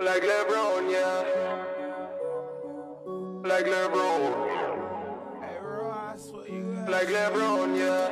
Like LeBron, yeah. Like LeBron. Like LeBron, yeah.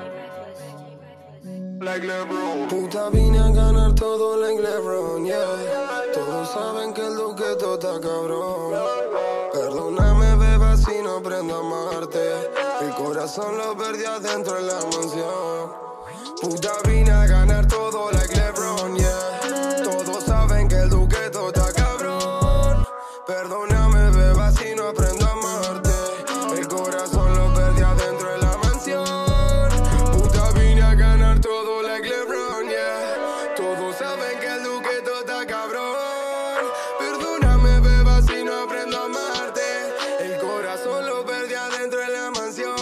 Like LeBron. Puta, vine a ganar todo like LeBron, yeah. Todos saben que el duqueto está cabrón. Perdóname, beba, si no aprendo a amarte. El corazón lo perdí adentro en la mansión. Puta, vine a ganar todo like LeBron, yeah. Todos saben que el duqueto está cabrón. Perdóname, beba, si no aprendo a amarte. El corazón lo perdí adentro en la mansión. Puta, vine a ganar todo like LeBron, yeah. Todos saben que el duqueto está cabrón. Perdóname, beba, si no aprendo a amarte. El corazón lo perdí adentro en la mansión.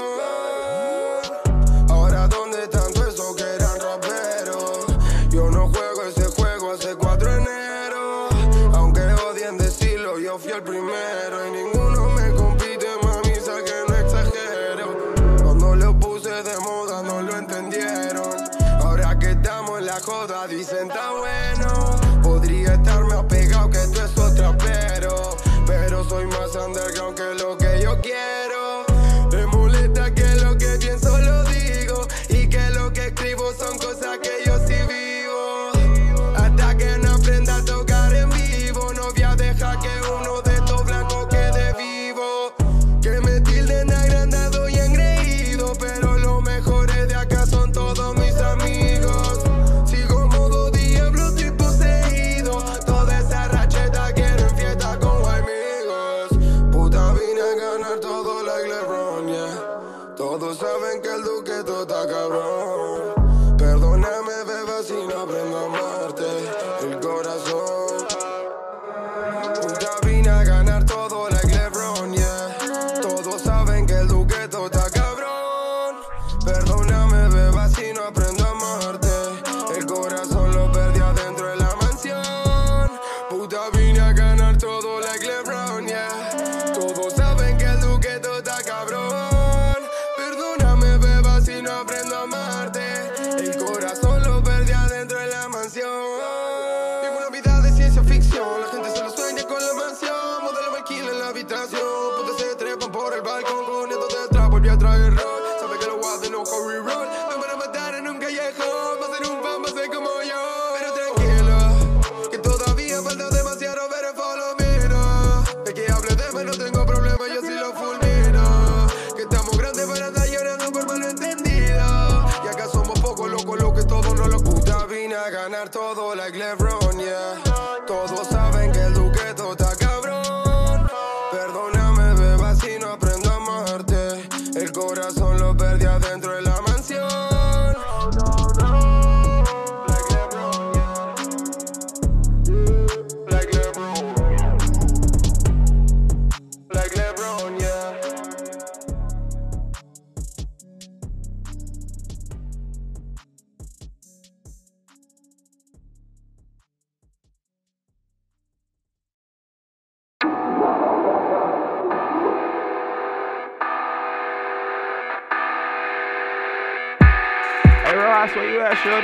Ahora, ¿dónde están todos esos que eran raperos? Yo no juego ese juego hace 4 de enero. Aunque odien decirlo, yo fui el primero. Y ninguno me compite, mami, sé que no exagero. Cuando lo puse de moda no lo entendieron. Ahora que estamos en la joda dicen está bueno. Podría estar más pegado que tú esos traperos, pero soy más underground que lo que yo quiero. Me molesta que lo que pienso lo digo, y que lo que escribo son cosas que yo sí vivo. Hasta que no aprenda a tocar en vivo, no voy a dejar que uno de estos blancos quede vivo. Que me tilden agrandado y engreído, pero los mejores de acá son todos mis amigos. Sigo modo diablo, estoy poseído. Toda esa racheta quieren fiesta con amigos. Puta, vine a ganar todo like LeBron, yeah. Todos saben que el duqueto está cabrón. Perdóname, beba, si no aprendo a amarte. El corazón. Puta, vine a ganar todo like LeBron, yeah. Todos saben que el duqueto está cabrón. Perdóname, beba, si no aprendo a amarte. El corazón lo perdí adentro de la mansión. Puta, vine a ganar todo like LeBron, yeah. Todos saben que el duqueto está cabrón. Perdóname, beba, si no aprendo a amarte. El corazón lo perdí adentro de la mansión. Vivo una vida de ciencia ficción. La gente se lo sueña con la mansión. Modelo alquila en la habitación. Putas se trepan por el balcón con esto detrás. Volví a traer rock. Sabe que lo guarden, no corre roll. Me van a matar en un callejón. Va a ser un fan, va a ser como yo. Pero tranquilo, que todavía falta demasiado, pero follow me, no. De que hable de mí no tengo problema, yo sí lo fulmino. Que estamos grandes para estar llorando por malentendido. Y acá somos pocos locos, lo que todos no lo puta. Vine a ganar todo like LeBron, yeah. Todos saben que el duqueto está cabrón. Perdóname, beba, si no aprendo a amarte. El corazón lo perdí adentro de la mansión. Like LeBron, yeah. Like LeBron. Like LeBron, yeah. Hey Ross, where you at, shorty?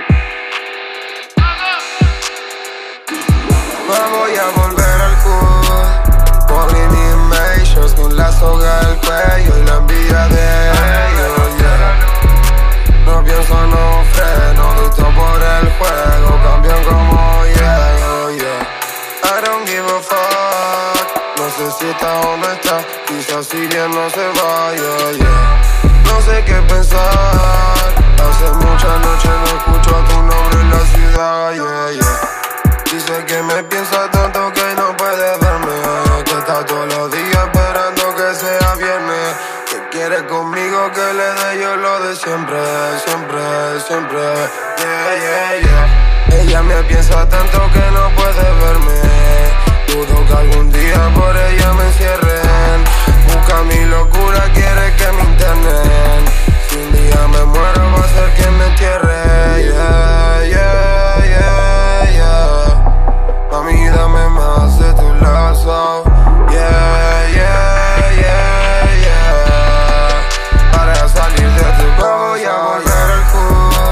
Me voy a volver al hood. Calling majors con la soga al cuello y la envidia de ellos, yeah. No pienso, no freno, lucho por el juego. Cambian como llego, yeah. I don't give a fuck. No sé si está o no está. Quizás si bien no se vaya, yeah. No sé qué pensar. Hace muchas noches no escucho tu nombre en la ciudad, yeah, yeah. Dice que me piensa tanto que no puede verme. Que está todos los días esperando que sea viernes. Que quiere conmigo que le dé yo lo de siempre, siempre, siempre, yeah, yeah, yeah. Ella me piensa tanto que no puede verme. Dudo que algún día por ella me encierren. Busca mi locura, quiere que me internen. Si un día me muero va a ser que me entierre, yeah, yeah, yeah, yeah. Mami, dame más de tu lazo, yeah, yeah, yeah, yeah. Para salir de tu casa voy a volver al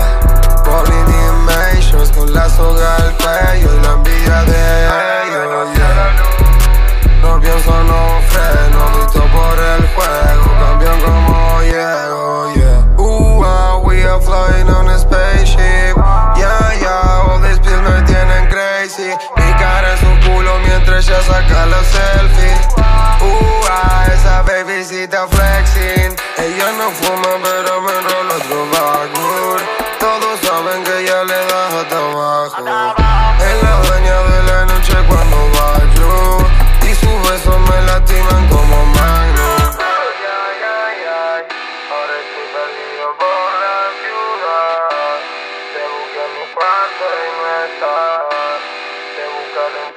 hood. Calling majors con la soga al cuello y la envidia de ellos,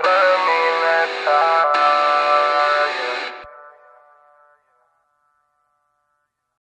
rapero.